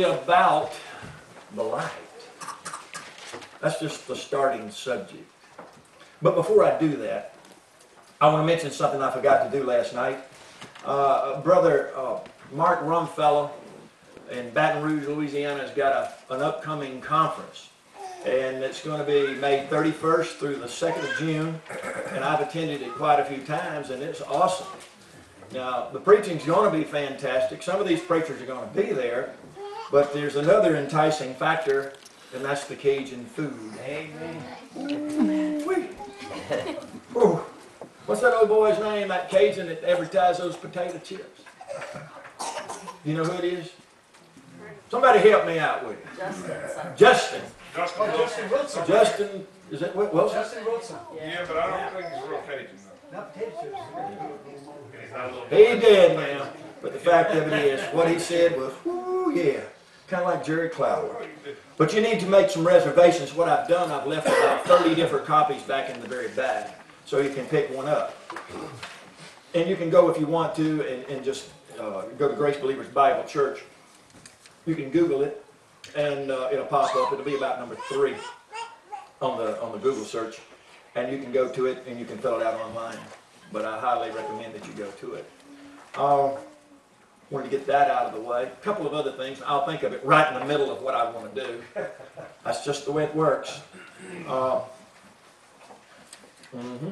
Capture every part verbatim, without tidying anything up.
be about the light. That's just the starting subject. But before I do that, I want to mention something I forgot to do last night. Uh, brother uh, Mark Rumfellow in Baton Rouge, Louisiana, has got a, an upcoming conference. And it's going to be May thirty-first through the second of June. And I've attended it quite a few times, and it's awesome. Now, the preaching's going to be fantastic. Some of these preachers are going to be there. But there's another enticing factor, and that's the Cajun food. Amen. Ooh-wee. Ooh. What's that old boy's name, that Cajun that advertised those potato chips? You know who it is? Somebody help me out with it. Justin. Justin. Justin, oh, Justin Wilson. Justin, is that Wilson? Justin Wilson. Yeah, yeah, but I don't yeah. think he's real Cajun though. Not potato chips. He did now. But the fact of it is, what he said was, whoo, yeah. Kind of like Jerry Clower. But you need to make some reservations. What I've done, I've left about thirty different copies back in the very back, so you can pick one up. And you can go if you want to and, and just uh, go to Grace Believers Bible Church. You can Google it, and uh, it'll pop up. It'll be about number three on the on the Google search, and you can go to it and you can fill it out online. But I highly recommend that you go to it. Uh, wanted to get that out of the way. A couple of other things. I'll think of it right in the middle of what I want to do. That's just the way it works. Uh, mm-hmm.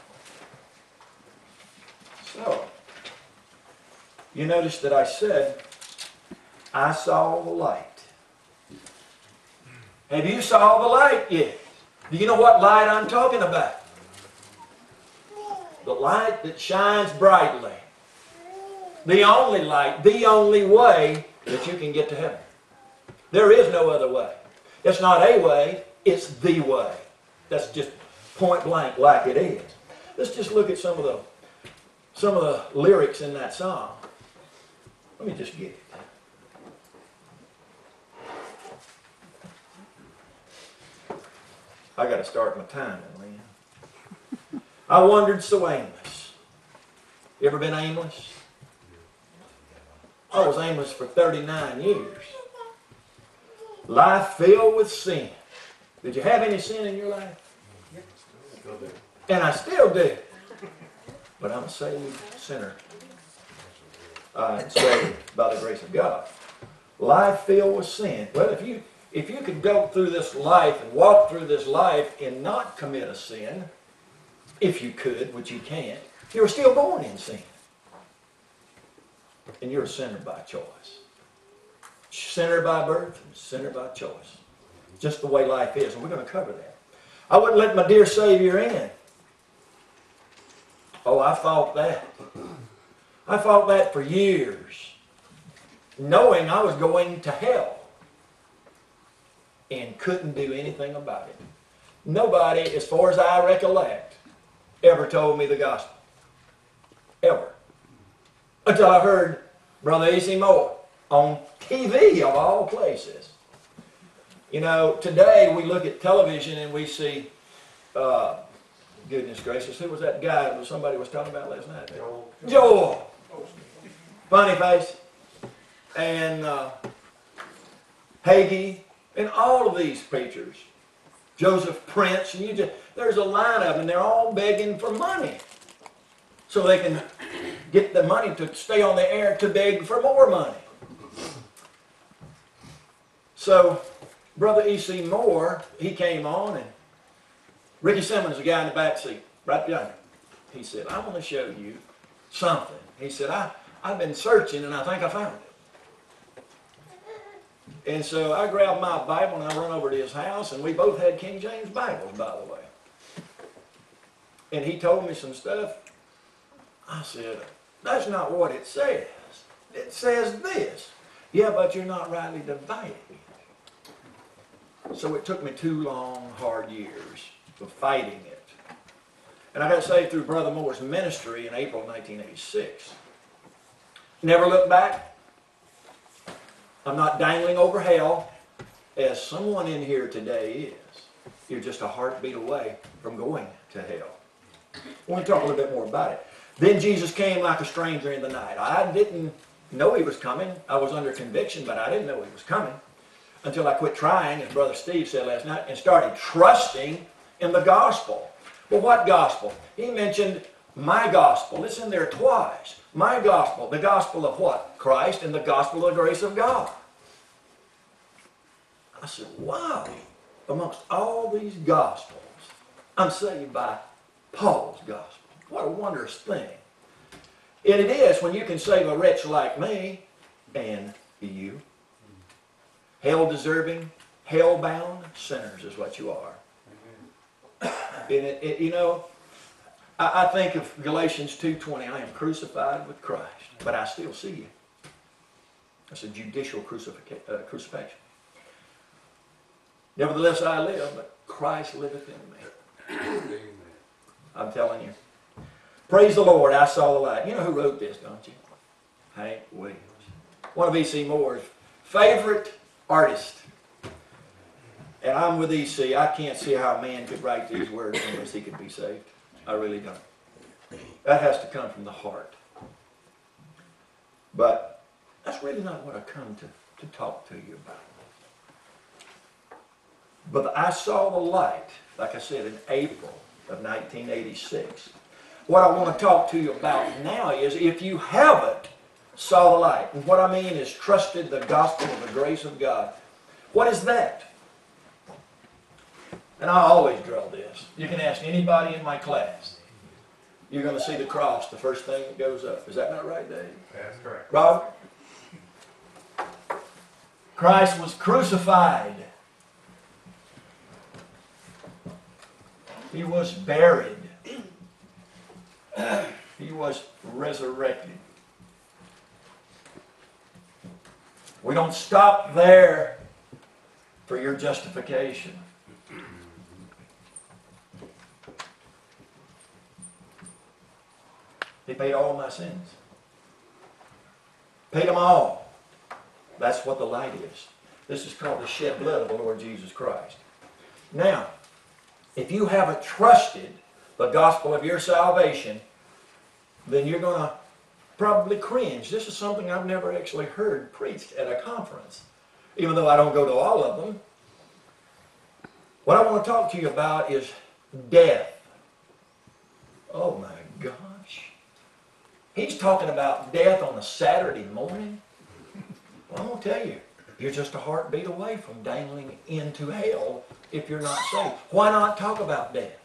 So, you notice that I said, I saw the light. Have you saw the light yet? Do you know what light I'm talking about? The light that shines brightly. The only light, the only way that you can get to heaven. There is no other way. It's not a way, it's the way. That's just point blank like it is. Let's just look at some of the some of the lyrics in that song. Let me just get it. I got to start my timing, man. I wandered so aimless. You ever been aimless? I was aimless for thirty-nine years. Life filled with sin. Did you have any sin in your life? And I still do. But I'm a saved sinner. I'm saved by the grace of God. Life filled with sin. Well, if you if you could go through this life and walk through this life and not commit a sin, if you could, which you can't, you were still born in sin. And you're a sinner by choice. Sinner by birth and sinner by choice. Just the way life is, and we're going to cover that. I wouldn't let my dear Savior in. Oh, I fought that. I fought that for years, knowing I was going to hell and couldn't do anything about it. Nobody, as far as I recollect, ever told me the gospel. Ever. Until I heard Brother A C Moore on T V of all places. You know, today we look at television and we see, uh, goodness gracious, who was that guy that somebody was talking about last night? Joel. Joel. Funny face. And uh, Hagee. And all of these preachers. Joseph Prince. And you just, there's a line of them and they're all begging for money. So they can get the money to stay on the air to beg for more money. So, Brother E C Moore, he came on, and Ricky Simmons, the guy in the back seat, right yonder, he said, I want to show you something. He said, I, I've been searching, and I think I found it. And so I grabbed my Bible, and I run over to his house, and we both had King James Bibles, by the way. And he told me some stuff. I said, that's not what it says. It says this. Yeah, but you're not rightly dividing it. So it took me two long, hard years of fighting it. And I got saved through Brother Moore's ministry in April nineteen eighty-six. Never looked back. I'm not dangling over hell, as someone in here today is. You're just a heartbeat away from going to hell. I want to talk a little bit more about it. Then Jesus came like a stranger in the night. I didn't know he was coming. I was under conviction, but I didn't know he was coming until I quit trying, as Brother Steve said last night, and started trusting in the gospel. Well, what gospel? He mentioned my gospel. It's in there twice. My gospel. The gospel of what? Christ, and the gospel of the grace of God. I said, wow. Amongst all these gospels, I'm saved by Paul's gospel. What a wondrous thing. And it is when you can save a wretch like me and you. Hell-deserving, hell-bound sinners is what you are. And it, it, you know, I, I think of Galatians two twenty, I am crucified with Christ, but I still see you. That's a judicial crucific uh, crucifixion. Nevertheless I live, but Christ liveth in me. I'm telling you. Praise the Lord, I saw the light. You know who wrote this, don't you? Hank Williams. One of E C Moore's favorite artists. And I'm with E C. I can't see how a man could write these words unless he could be saved. I really don't. That has to come from the heart. But that's really not what I come to, to talk to you about. But I saw the light, like I said, in April of nineteen eighty-six. What I want to talk to you about now is if you haven't saw the light, and what I mean is trusted the gospel of the grace of God. What is that? And I always draw this. You can ask anybody in my class. You're going to see the cross, the first thing that goes up. Is that not right, Dave? That's correct. Robert? Christ was crucified. He was buried. He was resurrected. We don't stop there for your justification. He paid all my sins. Paid them all. That's what the light is. This is called the shed blood of the Lord Jesus Christ. Now, if you haven't trusted the gospel of your salvation, then you're going to probably cringe. This is something I've never actually heard preached at a conference, even though I don't go to all of them. What I want to talk to you about is death. Oh my gosh. He's talking about death on a Saturday morning. Well, I'm going to tell you, you're just a heartbeat away from dangling into hell if you're not saved. Why not talk about death?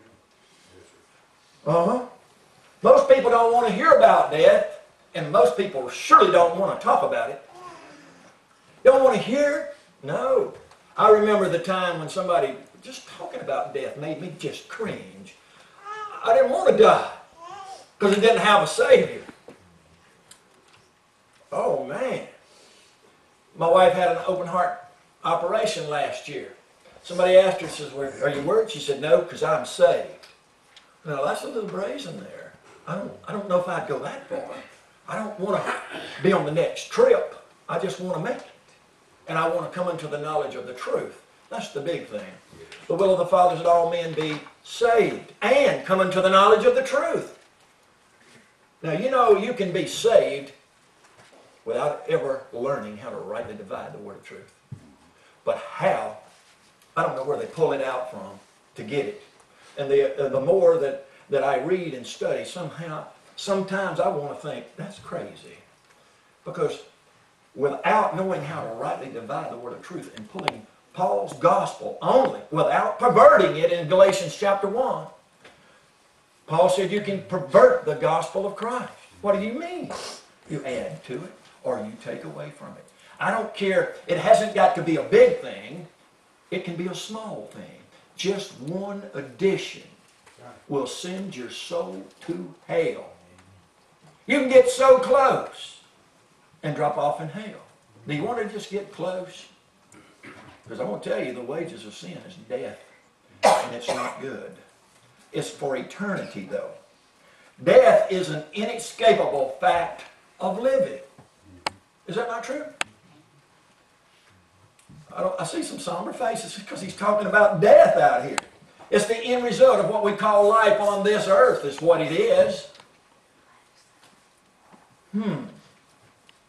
Uh-huh. Most people don't want to hear about death, and most people surely don't want to talk about it. Don't want to hear it? No. I remember the time when somebody just talking about death made me just cringe. I didn't want to die because it didn't have a Savior. Oh, man. My wife had an open heart operation last year. Somebody asked her, says, well, are you worried? She said, no, because I'm saved. Now, that's a little brazen there. I don't, I don't know if I'd go that far. I don't want to be on the next trip. I just want to make it. And I want to come into the knowledge of the truth. That's the big thing. The will of the Father is that all men be saved and come into the knowledge of the truth. Now, you know you can be saved without ever learning how to rightly divide the word of truth. But how? I don't know where they pull it out from to get it. And the, uh, the more that, that I read and study, somehow, sometimes I want to think, that's crazy. Because without knowing how to rightly divide the word of truth and pulling Paul's gospel only, without perverting it in Galatians chapter one, Paul said you can pervert the gospel of Christ. What do you mean? You add to it or you take away from it. I don't care. It hasn't got to be a big thing. It can be a small thing. Just one addition will send your soul to hell. You can get so close and drop off in hell. Do you want to just get close? Because I want to tell you, the wages of sin is death. And it's not good. It's for eternity, though. Death is an inescapable fact of living. Is that not true? I, don't, I see some somber faces because he's talking about death out here. It's the end result of what we call life on this earth is what it is. Hmm.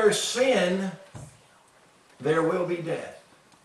there's sin, there will be death.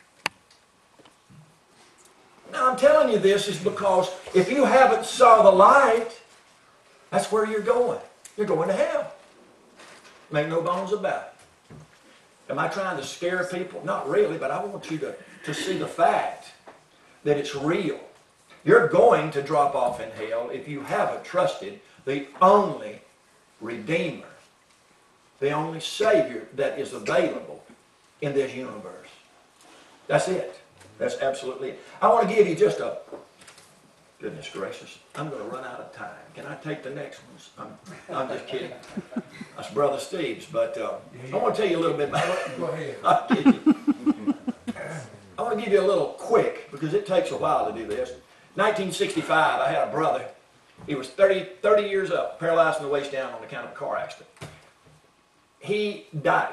Now I'm telling you this is because if you haven't saw the light, that's where you're going. You're going to hell. Make no bones about it. Am I trying to scare people? Not really, but I want you to, to see the fact that it's real. You're going to drop off in hell if you haven't trusted the only Redeemer, the only Savior that is available in this universe. That's it. That's absolutely it. I want to give you just a, goodness gracious, I'm going to run out of time. Can I take the next ones? I'm, I'm just kidding. That's Brother Steve's, but uh, I want to tell you a little bit about it. Go ahead. I'll give you. I want to give you a little quick, because it takes a while to do this. nineteen sixty-five, I had a brother. He was thirty, thirty years old, paralyzed from the waist down on account of a car accident. He died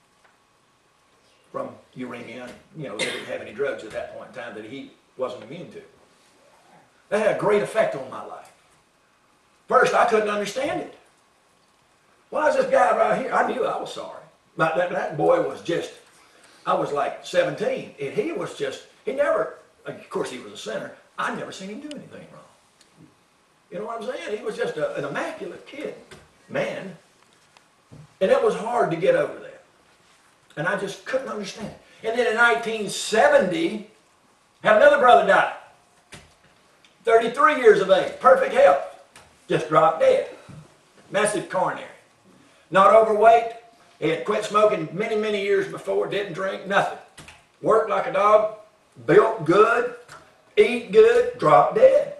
from uremia. You know, they didn't have any drugs at that point in time that he wasn't immune to. That had a great effect on my life. First, I couldn't understand it. Why is this guy right here? I knew I was sorry. But that, that boy was just, I was like seventeen, and he was just, he never, of course he was a sinner, I'd never seen him do anything wrong. You know what I'm saying? He was just a, an immaculate kid, man. And it was hard to get over that. And I just couldn't understand it. And then in nineteen seventy, had another brother die. thirty-three years of age, perfect health, just dropped dead. Massive coronary. Not overweight. He had quit smoking many, many years before, didn't drink, nothing. Worked like a dog, built good, eat good, dropped dead.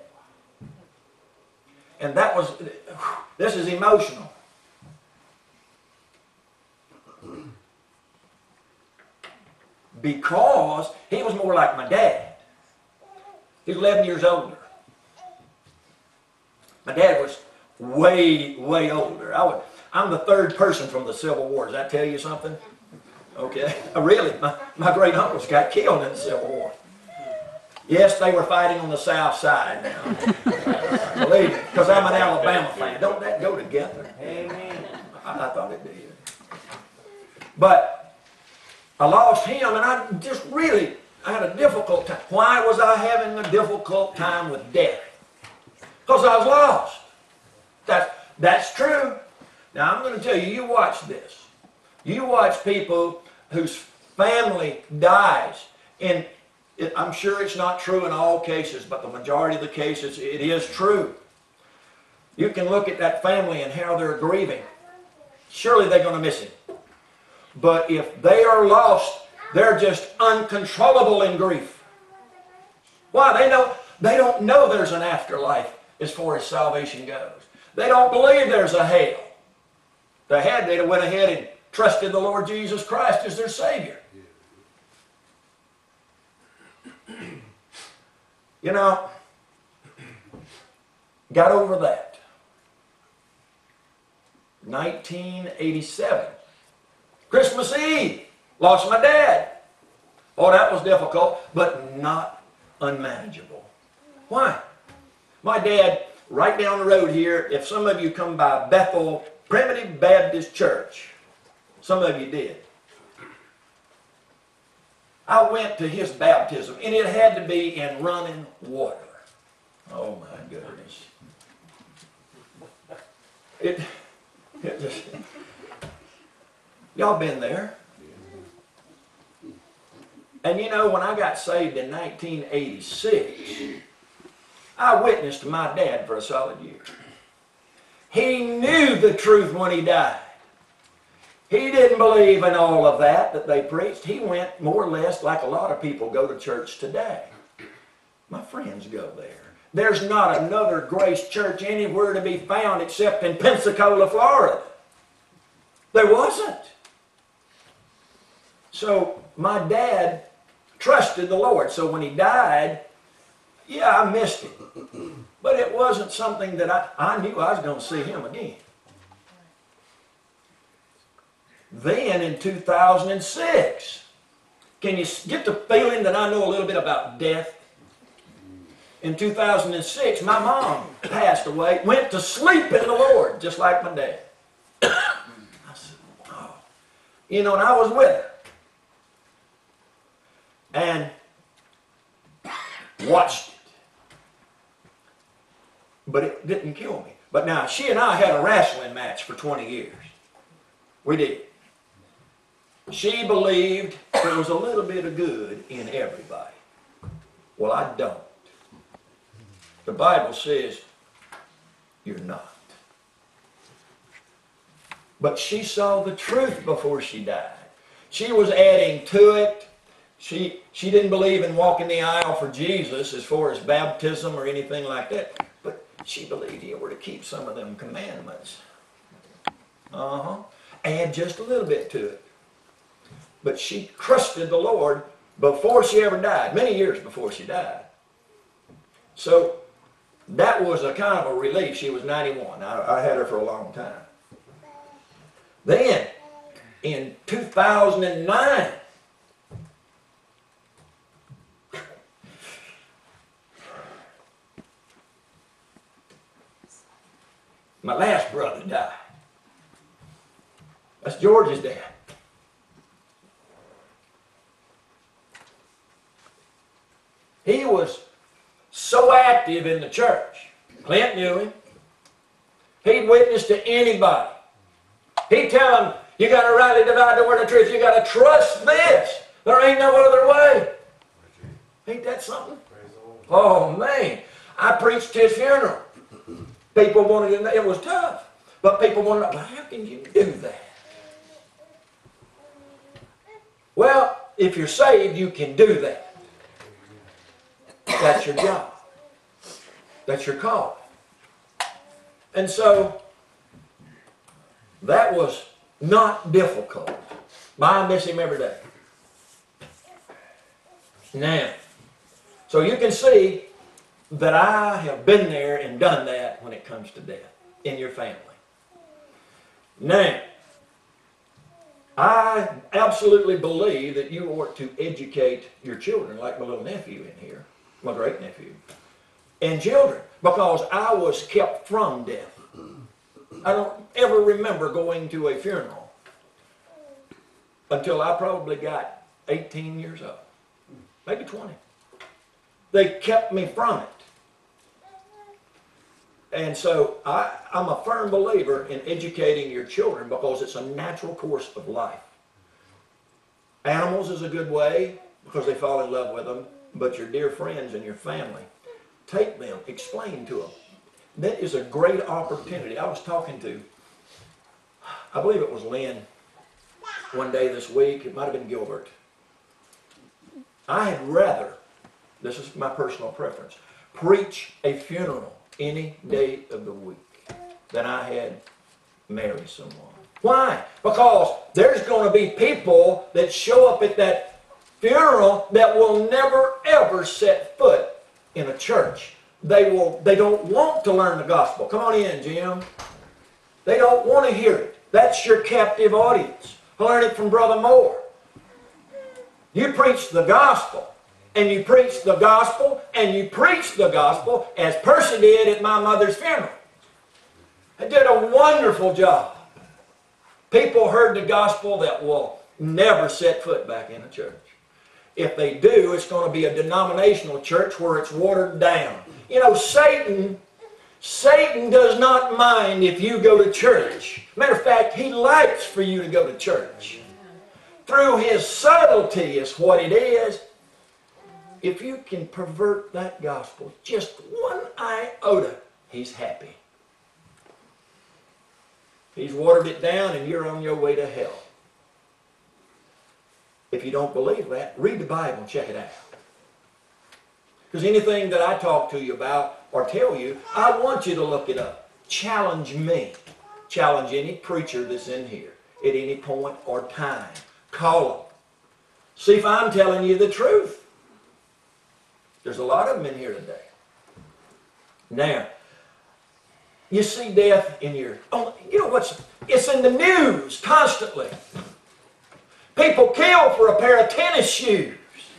And that was, this is emotional. Because he was more like my dad. He's eleven years older. My dad was way, way older. I would, I'm the third person from the Civil War. Does that tell you something? Okay. Really, my, my great uncles got killed in the Civil War. Yes, they were fighting on the south side now. Believe me, because I'm an Alabama fan. Don't that go together? Amen. I, I thought it did. But I lost him, and I just really, I had a difficult time. Why was I having a difficult time with death? Because I was lost. That's, that's true. Now, I'm going to tell you, you watch this. You watch people whose family dies, and it, I'm sure it's not true in all cases, but the majority of the cases, it is true. You can look at that family and how they're grieving. Surely they're going to miss him. But if they are lost, they're just uncontrollable in grief. Why? They know, they don't know there's an afterlife as far as salvation goes. They don't believe there's a hell. If they had, they'd have went ahead and trusted the Lord Jesus Christ as their Savior. You know, got over that. nineteen eighty-seven. Christmas Eve, lost my dad. Oh, that was difficult, but not unmanageable. Why? My dad, right down the road here, if some of you come by Bethel Primitive Baptist Church, some of you did. I went to his baptism, and it had to be in running water. Oh my goodness. It, it just, y'all been there. And you know, when I got saved in nineteen eighty-six, I witnessed my dad for a solid year. He knew the truth when he died. He didn't believe in all of that that they preached. He went more or less like a lot of people go to church today. My friends go there. There's not another Grace Church anywhere to be found except in Pensacola, Florida. There wasn't. So my dad trusted the Lord. So when he died, yeah, I missed him. But it wasn't something that I, I knew I was going to see him again. Then in two thousand six, can you get the feeling that I know a little bit about death? In two thousand six, my mom passed away, went to sleep in the Lord, just like my dad. I said, oh. You know, and I was with her. And watched it. But it didn't kill me. But now, she and I had a wrestling match for twenty years. We did. She believed there was a little bit of good in everybody. Well, I don't. The Bible says you're not. But she saw the truth before she died. She was adding to it. She, she didn't believe in walking the aisle for Jesus as far as baptism or anything like that. But she believed you were to keep some of them commandments. Uh-huh. Add just a little bit to it. But she trusted the Lord before she ever died, many years before she died. So that was a kind of a relief. She was ninety-one. I, I had her for a long time. Then, in two thousand nine, my last brother died. That's George's dad. He was so active in the church. Clint knew him. He'd witness to anybody. He'd tell them, you got to rightly divide the word of truth. You got to trust this. There ain't no other way. Ain't that something? Oh, man. I preached his funeral. People wanted to know. It was tough. But people wanted to know, well, how can you do that? Well, if you're saved, you can do that. That's your job. That's your call. And so, that was not difficult. I miss him every day. Now, so you can see that I have been there and done that when it comes to death in your family. Now, I absolutely believe that you ought to educate your children, like my little nephew in here, my great nephew, and children, because I was kept from death. I don't ever remember going to a funeral until I probably got eighteen years old, maybe twenty. They kept me from it. And so I, I'm a firm believer in educating your children because it's a natural course of life. Animals is a good way because they fall in love with them, but your dear friends and your family, take them, explain to them. That is a great opportunity. I was talking to, I believe it was Lynn, one day this week. It might have been Gilbert. I had rather, this is my personal preference, preach a funeral any day of the week than I had marry someone. Why? Because there's going to be people that show up at that funeral that will never ever set foot in a church. They will. They don't want to learn the gospel. Come on in, Jim. They don't want to hear it. That's your captive audience. Learn it from Brother Moore. You preach the gospel, and you preach the gospel, and you preach the gospel as Percy did at my mother's funeral. He did a wonderful job. People heard the gospel that will never set foot back in a church. If they do, it's going to be a denominational church where it's watered down. You know, Satan, Satan does not mind if you go to church. Matter of fact, he likes for you to go to church. Through his subtlety is what it is. If you can pervert that gospel just one iota, he's happy. He's watered it down and you're on your way to hell. If you don't believe that, read the Bible and check it out. Because anything that I talk to you about or tell you, I want you to look it up. Challenge me. Challenge any preacher that's in here at any point or time. Call them. See if I'm telling you the truth. There's a lot of them in here today. Now, you see death in your... Oh, you know what's... It's in the news constantly. People kill for a pair of tennis shoes.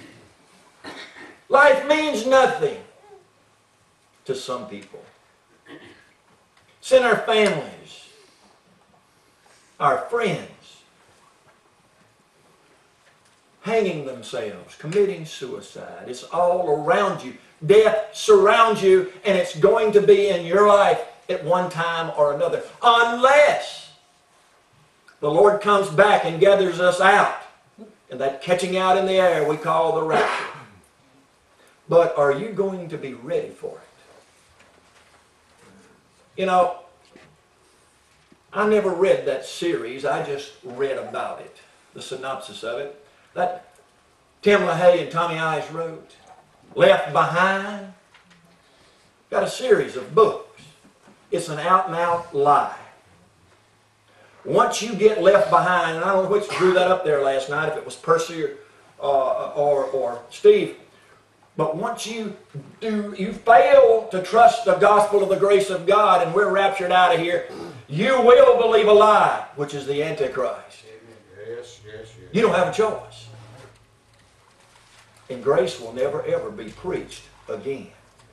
Life means nothing to some people. It's in our families, our friends. hanging themselves, committing suicide. It's all around you. Death surrounds you, and it's going to be in your life at one time or another. Unless the Lord comes back and gathers us out. And that catching out in the air we call the rapture. But are you going to be ready for it? You know, I never read that series. I just read about it. The synopsis of it. That Tim LaHaye and Tommy Ives wrote. Left Behind. Got a series of books. It's an out and out lie. Once you get left behind, and I don't know which drew that up there last night, if it was Percy or, uh, or, or Steve, but once you do, you fail to trust the gospel of the grace of God and we're raptured out of here, you will believe a lie, which is the Antichrist. Yes, yes, yes. You don't have a choice. And grace will never ever be preached again.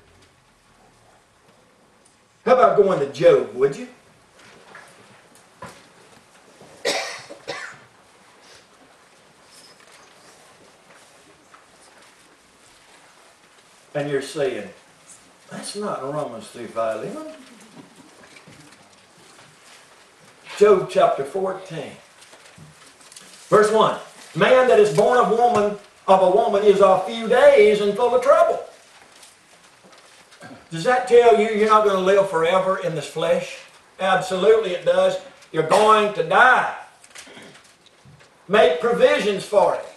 How about going to Job, would you? And you're saying, that's not Romans three Philemon. Job chapter fourteen. Verse one. Man that is born of woman of a woman is of few days and full of trouble. Does that tell you you're not going to live forever in this flesh? Absolutely it does. You're going to die. Make provisions for it.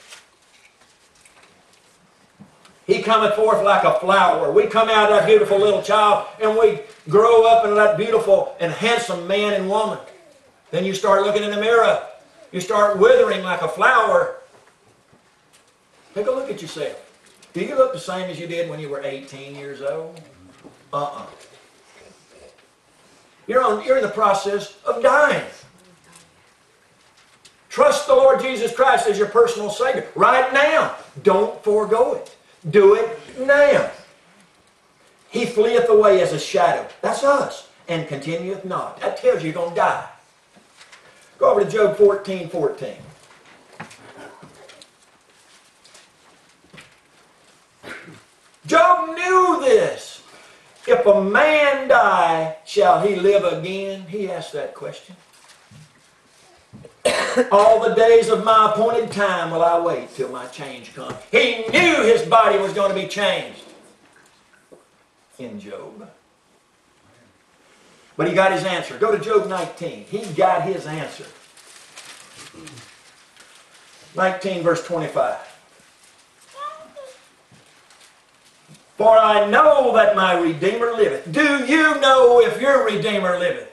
He cometh forth like a flower. We come out of that beautiful little child and we grow up into that beautiful and handsome man and woman. Then you start looking in the mirror. You start withering like a flower. Take a look at yourself. Do you look the same as you did when you were eighteen years old? Uh-uh. You're, on, you're in the process of dying. Trust the Lord Jesus Christ as your personal Savior. Right now. Don't forego it. Do it now. He fleeth away as a shadow. That's us. And continueth not. That tells you you're going to die. Go over to Job fourteen fourteen. Job knew this. If a man die, shall he live again? He asked that question. All the days of my appointed time will I wait till my change comes. He knew his body was going to be changed in Job. But he got his answer. Go to Job nineteen. He got his answer. nineteen verse twenty-five. For I know that my Redeemer liveth. Do you know if your Redeemer liveth?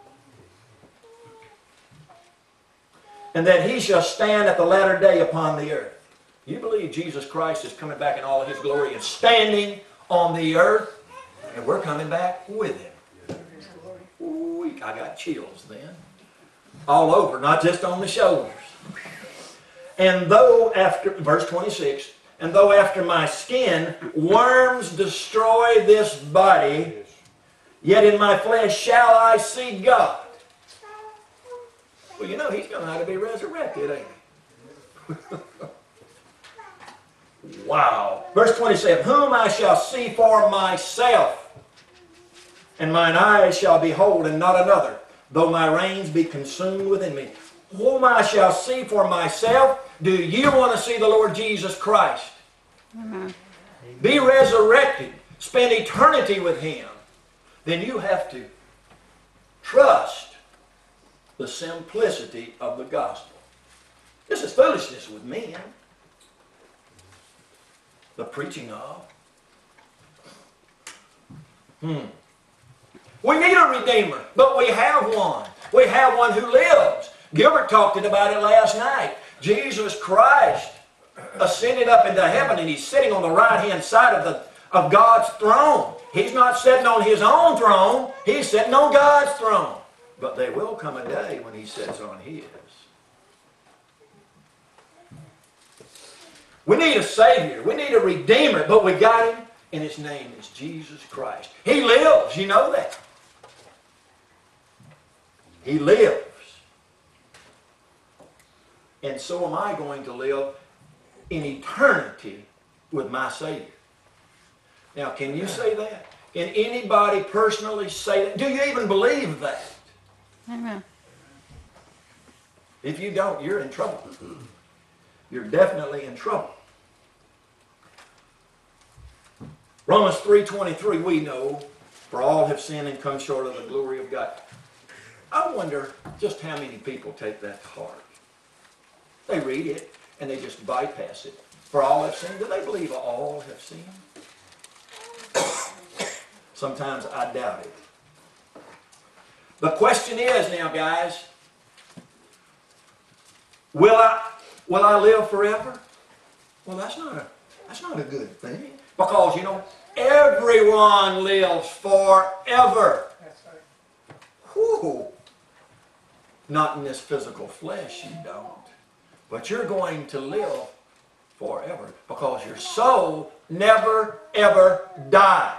And that he shall stand at the latter day upon the earth. You believe Jesus Christ is coming back in all of his glory and standing on the earth? And we're coming back with him. Ooh, I got chills then. All over, not just on the shoulders. And though after, verse twenty-six, and though after my skin worms destroy this body, yet in my flesh shall I see God. Well, you know he's going to have to be resurrected, ain't he? Wow. Verse twenty-seven, whom I shall see for myself, and mine eyes shall behold, and not another, though my reins be consumed within me. Whom I shall see for myself. Do you want to see the Lord Jesus Christ? Amen. Be resurrected. Spend eternity with him. Then you have to trust the simplicity of the gospel. This is foolishness with men. The preaching of. Hmm. We need a Redeemer, but we have one. We have one who lives. Gilbert talked about it last night. Jesus Christ ascended up into heaven and he's sitting on the right-hand side of, the, of God's throne. He's not sitting on his own throne. He's sitting on God's throne. But there will come a day when he sits on his. We need a Savior. We need a Redeemer. But we got him, and his name is Jesus Christ. He lives. You know that. He lives. And so am I going to live in eternity with my Savior. Now, can you say that? Can anybody personally say that? Do you even believe that? Amen. If you don't, you're in trouble. You're definitely in trouble. Romans three twenty-three, we know, for all have sinned and come short of the glory of God. I wonder just how many people take that to heart. They read it and they just bypass it. For all have sinned. Do they believe all have sinned? Sometimes I doubt it. The question is now, guys, will I, will I live forever? Well, that's not a, that's not a good thing. Because, you know, everyone lives forever. Whew. Not in this physical flesh, you don't. But you're going to live forever because your soul never, ever dies.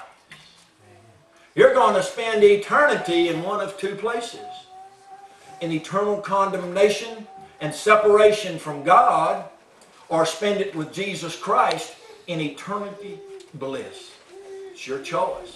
You're going to spend eternity in one of two places. In eternal condemnation and separation from God, or spend it with Jesus Christ in eternity bliss. It's your choice.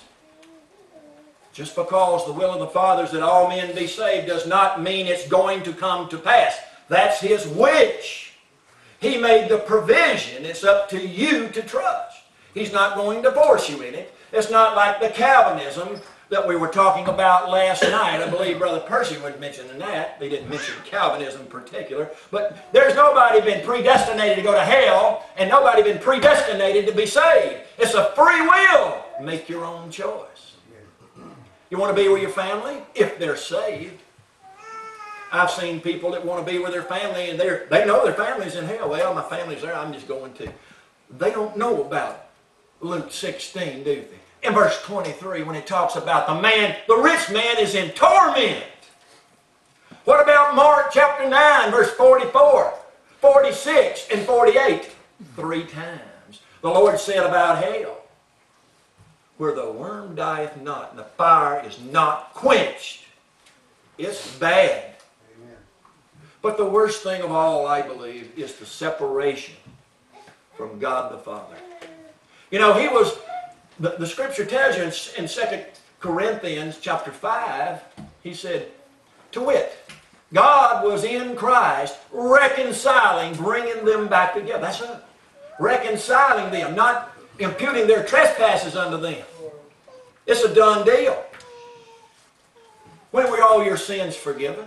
Just because the will of the Father is that all men be saved does not mean it's going to come to pass. That's His wish. He made the provision. It's up to you to trust. He's not going to force you in it. It's not like the Calvinism that we were talking about last night. I believe Brother Percy was mentioning that. They didn't mention Calvinism in particular. But there's nobody been predestinated to go to hell, and nobody been predestinated to be saved. It's a free will. Make your own choice. You want to be with your family? If they're saved. I've seen people that want to be with their family, and they're, they know their family's in hell. Well, my family's there, I'm just going to. They don't know about Luke sixteen, do they? In verse twenty-three, when it talks about the man, the rich man is in torment. What about Mark chapter nine, verse forty-four, forty-six, and forty-eight? Three times. The Lord said about hell, where the worm dieth not, and the fire is not quenched. It's bad. Amen. But the worst thing of all, I believe, is the separation from God the Father. You know, he was, the, the scripture tells you in, in Second Corinthians chapter five, he said, to wit, God was in Christ reconciling, bringing them back together. That's it. Reconciling them, not imputing their trespasses unto them. It's a done deal. When were all your sins forgiven?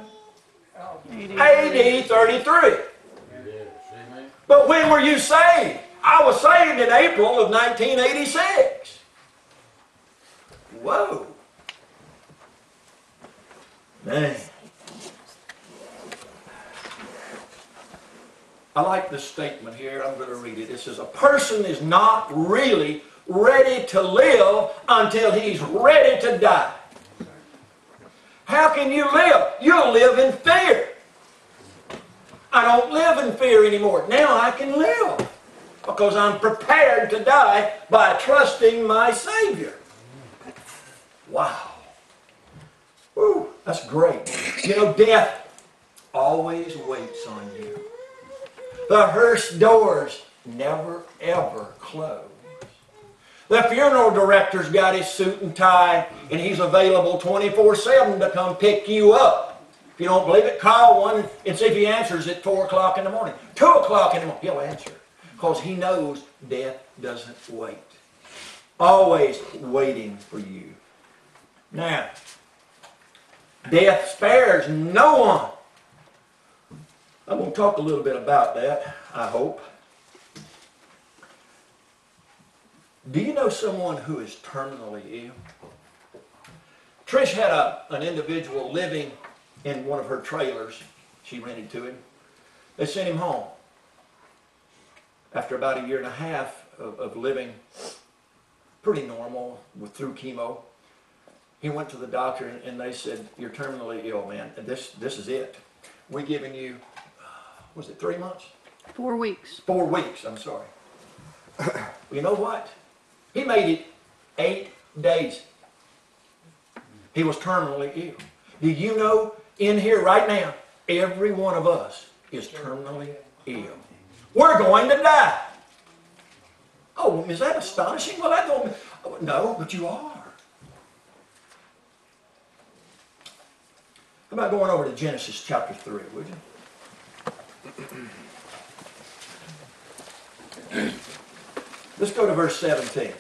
A D thirty-three. But when were you saved? I was saved in April of nineteen eighty-six. Whoa. Man. I like this statement here. I'm going to read it. It says, a person is not really ready to live until he's ready to die. How can you live? You'll live in fear. I don't live in fear anymore. Now I can live because I'm prepared to die by trusting my Savior. Wow. Woo, that's great. You know, death always waits on you. The hearse doors never, ever close. The funeral director's got his suit and tie, and he's available twenty-four seven to come pick you up. If you don't believe it, call one and see if he answers at four o'clock in the morning. two o'clock in the morning, he'll answer. Because he knows death doesn't wait. Always waiting for you. Now, death spares no one. I'm going to talk a little bit about that, I hope. Do you know someone who is terminally ill? Trish had a, an individual living in one of her trailers she rented to him. They sent him home. After about a year and a half of, of living pretty normal with, through chemo, he went to the doctor and, and they said, you're terminally ill, man. And this, this is it. We're giving you, was it three months? Four weeks. Four weeks, I'm sorry. You know what? He made it eight days. He was terminally ill. Do you know, in here right now, every one of us is terminally ill. We're going to die. Oh, is that astonishing? Well, that don't... No, but you are. How about going over to Genesis chapter three, would you? Let's go to verse seventeen.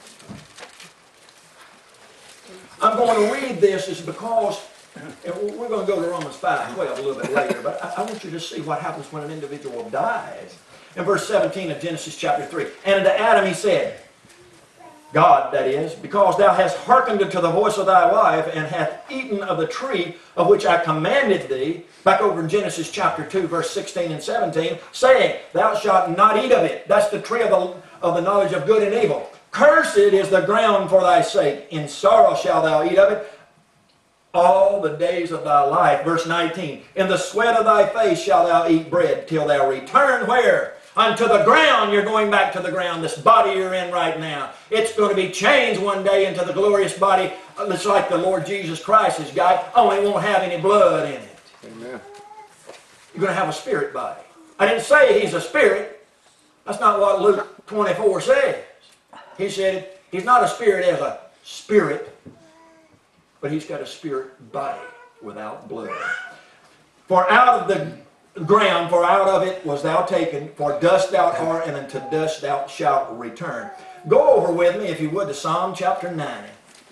I'm going to read this is because, and we're going to go to Romans five twelve a little bit later, but I, I want you to see what happens when an individual dies. In verse seventeen of Genesis chapter three, and unto Adam he said, God, that is, because thou hast hearkened unto the voice of thy wife, and hast eaten of the tree of which I commanded thee, back over in Genesis chapter two, verse sixteen and seventeen, saying, thou shalt not eat of it. That's the tree of the, of the knowledge of good and evil. Cursed is the ground for thy sake. In sorrow shalt thou eat of it all the days of thy life. Verse nineteen, in the sweat of thy face shalt thou eat bread, till thou return where? Unto the ground. You're going back to the ground. This body you're in right now, it's going to be changed one day into the glorious body. It's like the Lord Jesus Christ is got, only won't have any blood in it. Amen. You're going to have a spirit body. I didn't say he's a spirit. That's not what Luke twenty-four says. He said he's not a spirit as a spirit, but he's got a spirit body without blood. For out of the ground, for out of it was thou taken, for dust thou art, and unto dust thou shalt return. Go over with me, if you would, to Psalm chapter ninety.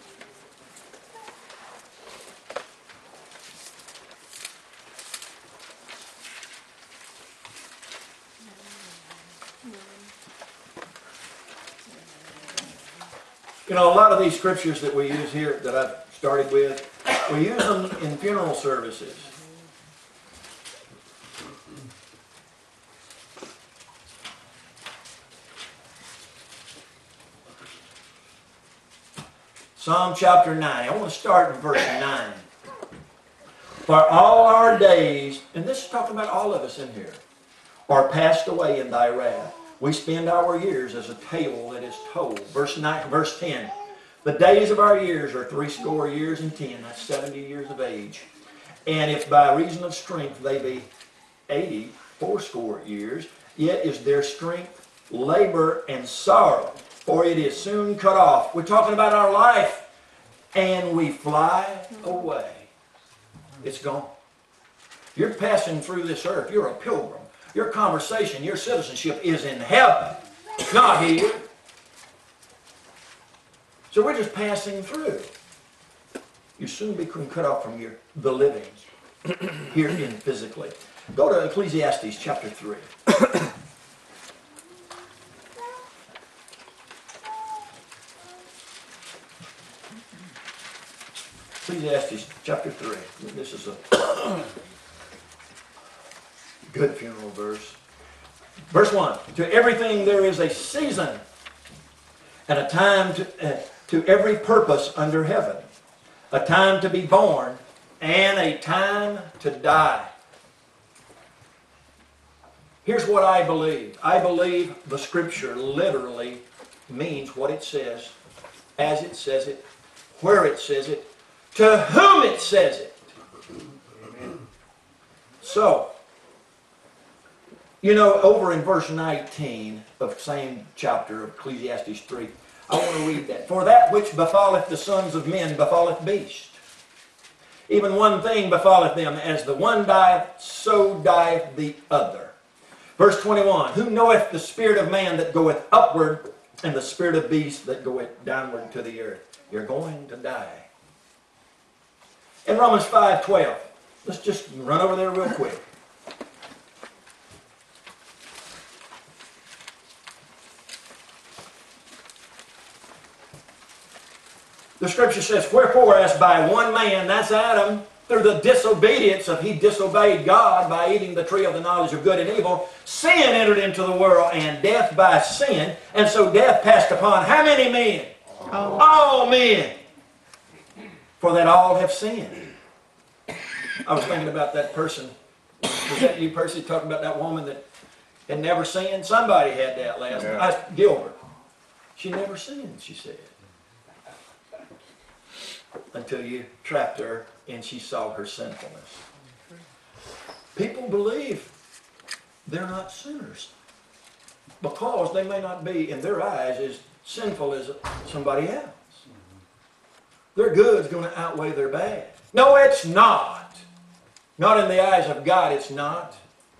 You know, a lot of these scriptures that we use here, that I've started with, we use them in funeral services. Psalm chapter nine. I want to start in verse nine. For all our days, and this is talking about all of us in here, are passed away in thy wrath. We spend our years as a tale that is told. Verse nine, verse ten. The days of our years are threescore years and ten. That's seventy years of age. And if by reason of strength they be eighty, fourscore years, yet is their strength labor and sorrow, for it is soon cut off. We're talking about our life. And we fly away. It's gone. You're passing through this earth. You're a pilgrim. Your conversation, your citizenship is in heaven, not here. So we're just passing through. You soon become cut off from your the living here in physically. Go to Ecclesiastes chapter three. Ecclesiastes chapter three. This is a good funeral verse. Verse one. To everything there is a season and a time to, uh, to every purpose under heaven. A time to be born and a time to die. Here's what I believe. I believe the scripture literally means what it says, as it says it, where it says it, to whom it says it. Amen. So, you know, over in verse nineteen of same chapter of Ecclesiastes three, I want to read that. For that which befalleth the sons of men befalleth beasts. Even one thing befalleth them, as the one dieth, so dieth the other. Verse twenty-one, who knoweth the spirit of man that goeth upward, and the spirit of beast that goeth downward to the earth? You're going to die. In Romans five twelve, let's just run over there real quick. The scripture says, wherefore as by one man, that's Adam, through the disobedience of he disobeyed God by eating the tree of the knowledge of good and evil, sin entered into the world, and death by sin, and so death passed upon how many men? All, all men. For that all have sinned. I was thinking about that person. Was that you, Percy, talking about that woman that had never sinned? Somebody had that last Yeah. night. I, Gilbert. She never sinned, she said. Until you trapped her and she saw her sinfulness. People believe they're not sinners. because they may not be, in their eyes, as sinful as somebody else. Their good's going to outweigh their bad. No, it's not. Not in the eyes of God, it's not.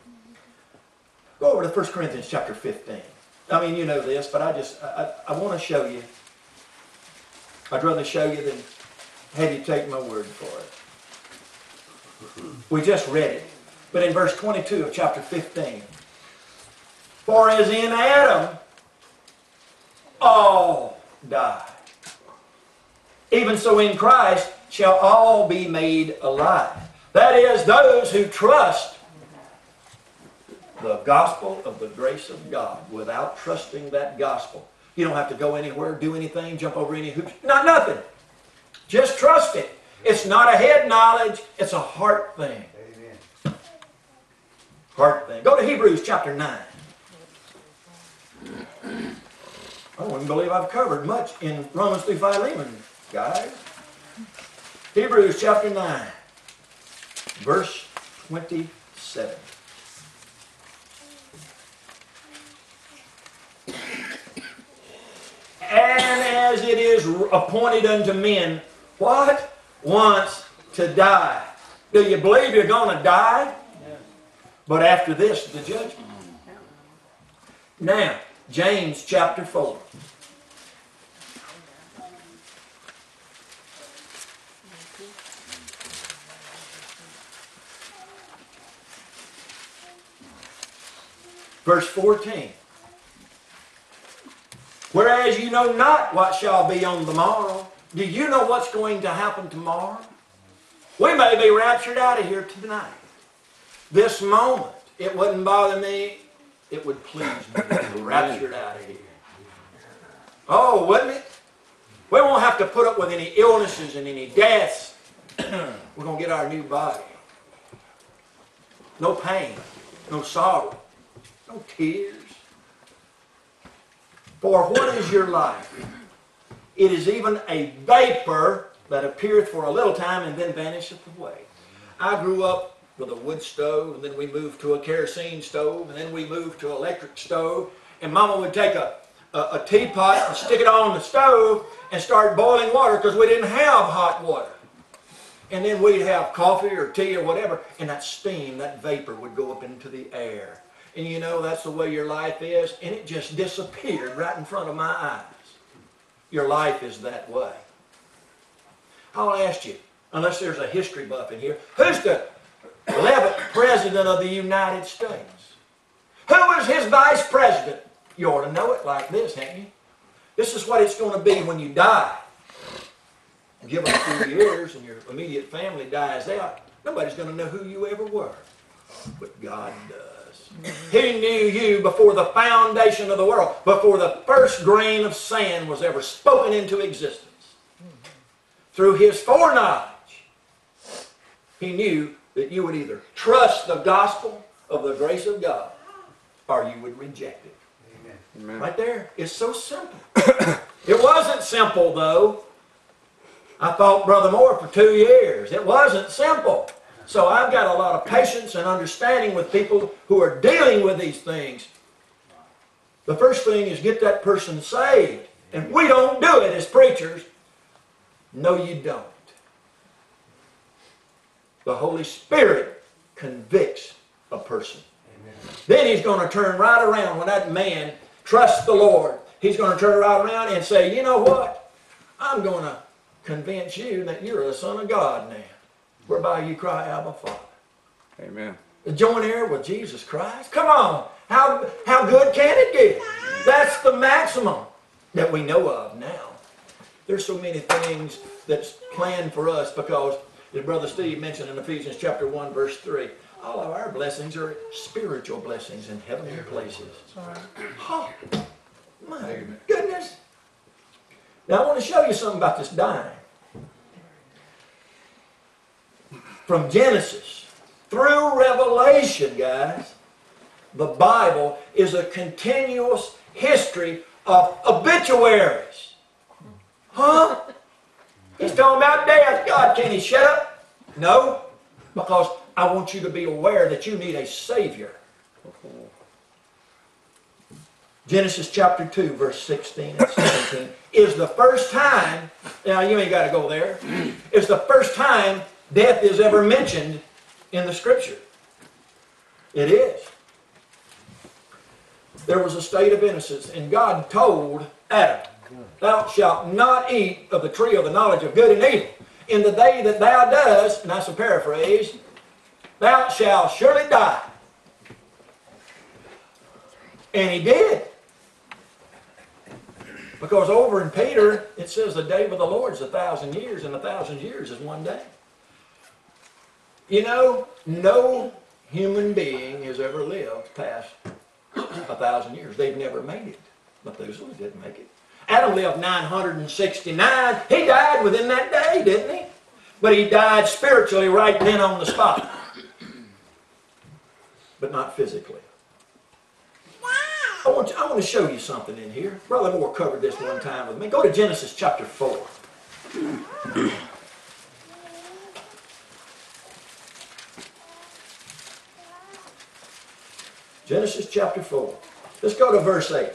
Go over to First Corinthians chapter fifteen. I mean, you know this, but I just, I, I, I want to show you. I'd rather show you than have you take my word for it. We just read it. But in verse twenty-two of chapter fifteen, for as in Adam all die, even so in Christ shall all be made alive. That is, those who trust the gospel of the grace of God. Without trusting that gospel, you don't have to go anywhere, do anything, jump over any hoops. Not nothing. Just trust it. It's not a head knowledge, it's a heart thing. Amen. Heart thing. Go to Hebrews chapter nine. I don't even believe I've covered much in Romans through Philemon, guys. Hebrews chapter nine, verse twenty-seven. And as it is appointed unto men, what? Once to die. Do you believe you're going to die? Yes. But after this, the judgment. Now, James chapter four. Verse fourteen. Whereas you know not what shall be on the morrow. Do you know what's going to happen tomorrow? We may be raptured out of here tonight. This moment, it wouldn't bother me. It would please me to be raptured out of here. Oh, wouldn't it? We won't have to put up with any illnesses and any deaths. We're going to get our new body. No pain, no sorrow, no tears. For what is your life? It is even a vapor that appeareth for a little time and then vanisheth away. I grew up with a wood stove, and then we moved to a kerosene stove, and then we moved to an electric stove. And Mama would take a, a, a teapot and stick it on the stove and start boiling water because we didn't have hot water. And then we'd have coffee or tea or whatever, and that steam, that vapor would go up into the air. And you know, that's the way your life is, and it just disappeared right in front of my eyes. Your life is that way. I'll ask you, unless there's a history buff in here, who's the eleventh President of the United States? Who was his Vice President? You ought to know it like this, haven't you? This is what it's going to be when you die. Give it a few years and your immediate family dies out. Nobody's going to know who you ever were. But God does. He knew you before the foundation of the world, before the first grain of sand was ever spoken into existence. Through His foreknowledge, He knew that you would either trust the gospel of the grace of God or you would reject it. Amen. Right there. It's so simple. It wasn't simple, though. I fought Brother Moore for two years. It wasn't simple. So I've got a lot of patience and understanding with people who are dealing with these things. The first thing is get that person saved. And we don't do it as preachers. No, you don't. The Holy Spirit convicts a person. Amen. Then He's going to turn right around when that man trusts the Lord. He's going to turn right around and say, you know what? I'm going to convince you that you're a son of God now. Whereby you cry, Abba, Father. Amen. Join heir with Jesus Christ. Come on. How, how good can it get? That's the maximum that we know of now. There's so many things that's planned for us because, as Brother Steve mentioned in Ephesians chapter one, verse three, all of our blessings are spiritual blessings in heavenly places. Oh, my goodness. Now I want to show you something about this dying. From Genesis through Revelation, guys, the Bible is a continuous history of obituaries. Huh? He's talking about death. God, can He shut up? No, because I want you to be aware that you need a Savior. Genesis chapter two, verse sixteen and seventeen, is the first time, now you ain't got to go there, it's the first time death is ever mentioned in the Scripture. It is. There was a state of innocence, and God told Adam, thou shalt not eat of the tree of the knowledge of good and evil. In the day that thou doest, and that's a paraphrase, thou shalt surely die. And he did. Because over in Peter, it says the day with the Lord is a thousand years, and a thousand years is one day. You know, no human being has ever lived past a thousand years. They've never made it. Methuselah didn't make it. Adam lived nine hundred sixty-nine. He died within that day, didn't he? But he died spiritually right then on the spot. But not physically. I want, to, I want to show you something in here. Brother Moore covered this one time with me. Go to Genesis chapter four. Genesis chapter four. Let's go to verse eight.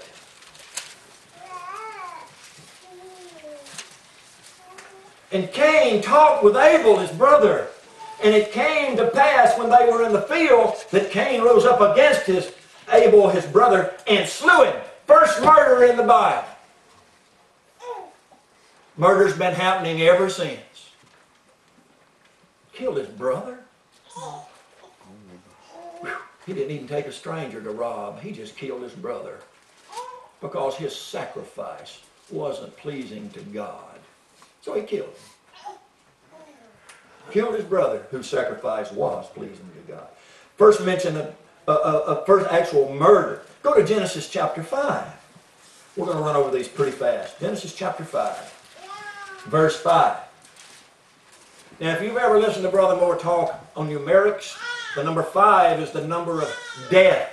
And Cain talked with Abel his brother. And it came to pass when they were in the field that Cain rose up against his Abel his brother and slew him. First murder in the Bible. Murder's been happening ever since. Killed his brother? He didn't even take a stranger to rob. He just killed his brother because his sacrifice wasn't pleasing to God. So he killed him. Killed his brother whose sacrifice was pleasing to God. First mention of a, a, a first actual murder. Go to Genesis chapter five. We're going to run over these pretty fast. Genesis chapter five, verse five. Now if you've ever listened to Brother Moore talk on numerics, the number five is the number of death.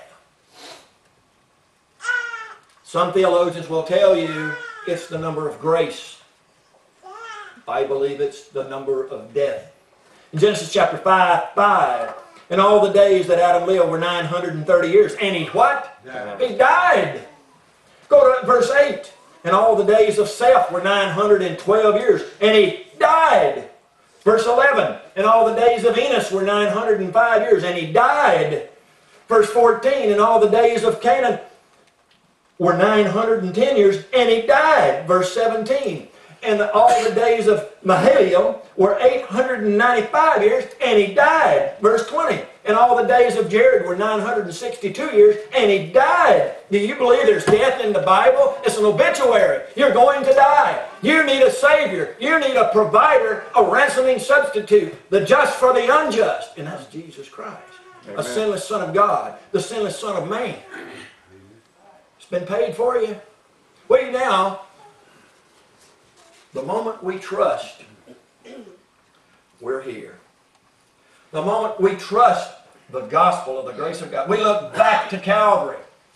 Some theologians will tell you it's the number of grace. I believe it's the number of death. In Genesis chapter five, five, and all the days that Adam lived were nine hundred thirty years. And he what? Died. He died. Go to verse eight. And all the days of Seth were nine hundred twelve years. And he died. Verse eleven. And all the days of Enos were nine hundred five years. And he died. Verse fourteen. And all the days of Canaan were nine hundred ten years. And he died. Verse seventeen. And all the days of Mahalalel were eight hundred ninety-five years, and he died. Verse twenty. And all the days of Jared were nine hundred sixty-two years, and he died. Do you believe there's death in the Bible? It's an obituary. You're going to die. You need a Savior. You need a provider, a ransoming substitute, the just for the unjust. And that's Jesus Christ, Amen. A sinless Son of God, the sinless Son of man. It's been paid for you. Well, now, the moment we trust, we're here. The moment we trust the gospel of the grace of God, we look back to Calvary.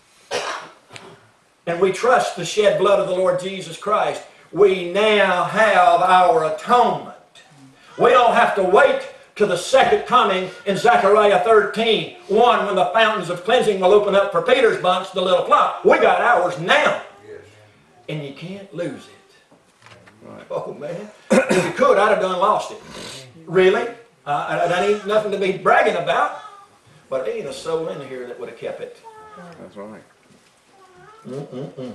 And we trust the shed blood of the Lord Jesus Christ. We now have our atonement. We don't have to wait to the second coming in Zechariah thirteen, one, when the fountains of cleansing will open up for Peter's bunch, the little flock. We got ours now. Yes. And you can't lose it. Right. Oh, man. If you could, I'd have done lost it. Really? Uh, that ain't nothing to be bragging about. But there ain't a soul in here that would have kept it. That's right. Mm-mm-mm.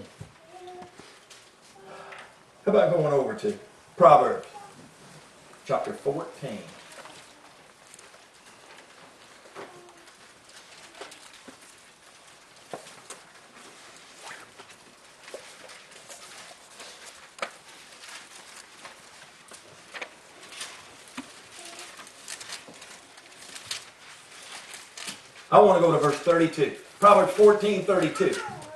How about going over to Proverbs chapter fourteen? I want to go to verse thirty-two. Proverbs fourteen, thirty-two.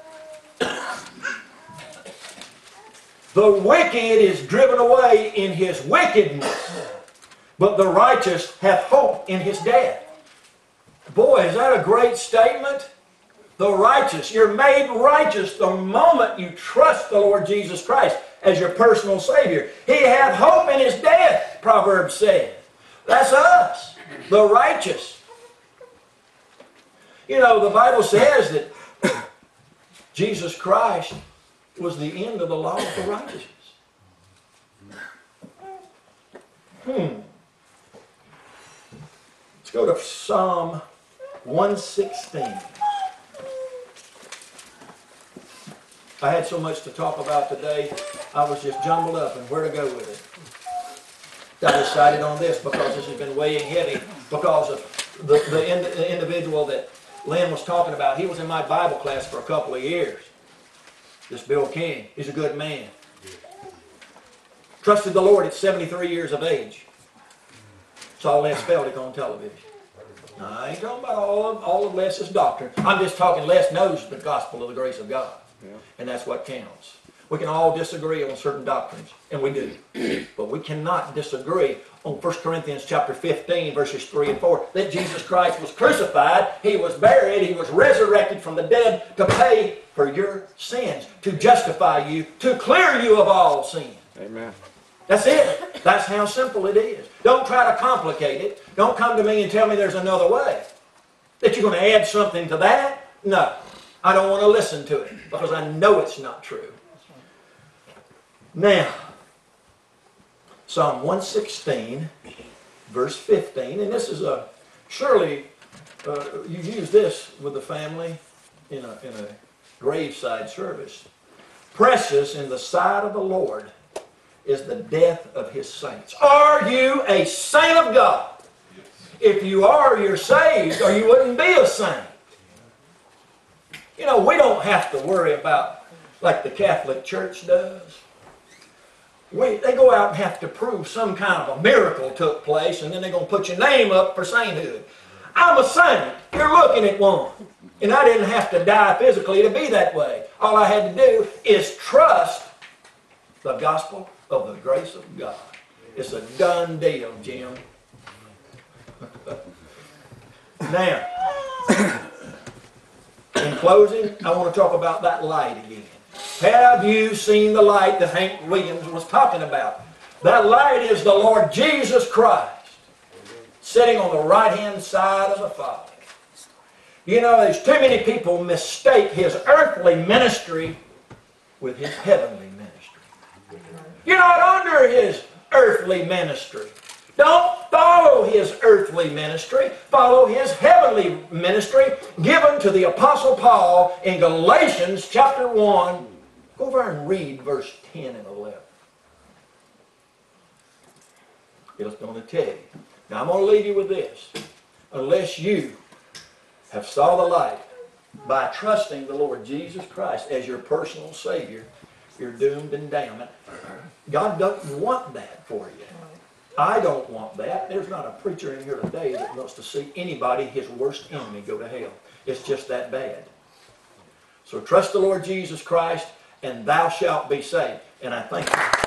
The wicked is driven away in his wickedness, but the righteous hath hope in his death. Boy, is that a great statement? The righteous. You're made righteous the moment you trust the Lord Jesus Christ as your personal Savior. He hath hope in his death, Proverbs says. That's us, the righteous. You know, the Bible says that Jesus Christ was the end of the law for righteousness. Hmm. Let's go to Psalm one sixteen. I had so much to talk about today, I was just jumbled up and where to go with it. I decided on this because this has been weighing heavy because of the, the, ind the individual that Lynn was talking about. He was in my Bible class for a couple of years. This Bill King. He's a good man. Trusted the Lord at seventy-three years of age. Saw Les Feldick on television. Now, I ain't talking about all of, all of Les's doctrine. I'm just talking Les knows the gospel of the grace of God. Yeah. And that's what counts. We can all disagree on certain doctrines, and we do. But we cannot disagree on First Corinthians chapter fifteen, verses three and four, that Jesus Christ was crucified, He was buried, He was resurrected from the dead to pay for your sins, to justify you, to clear you of all sin. Amen. That's it. That's how simple it is. Don't try to complicate it. Don't come to me and tell me there's another way. That you're going to add something to that? No. I don't want to listen to it because I know it's not true. Now, Psalm one sixteen, verse fifteen, and this is a, surely uh, you use this with the family in a, in a graveside service. Precious in the sight of the Lord is the death of His saints. Are you a saint of God? If you are, you're saved, or you wouldn't be a saint. You know, we don't have to worry about, like the Catholic Church does. We, they go out and have to prove some kind of a miracle took place, and then they're going to put your name up for sainthood. I'm a saint. You're looking at one. And I didn't have to die physically to be that way. All I had to do is trust the gospel of the grace of God. It's a done deal, Jim. Now, in closing, I want to talk about that light again. Have you seen the light that Hank Williams was talking about? That light is the Lord Jesus Christ, sitting on the right-hand side of the Father. You know, there's too many people mistake His earthly ministry with His heavenly ministry. You're not under His earthly ministry. Don't follow His earthly ministry. Follow His heavenly ministry given to the Apostle Paul in Galatians chapter one. Go over and read verse ten and eleven. It's going to tell you. Now I'm going to leave you with this. Unless you have saw the light by trusting the Lord Jesus Christ as your personal Savior, you're doomed and damned. God doesn't want that for you. I don't want that. There's not a preacher in here today that wants to see anybody, his worst enemy, go to hell. It's just that bad. So trust the Lord Jesus Christ, and thou shalt be saved. And I thank you.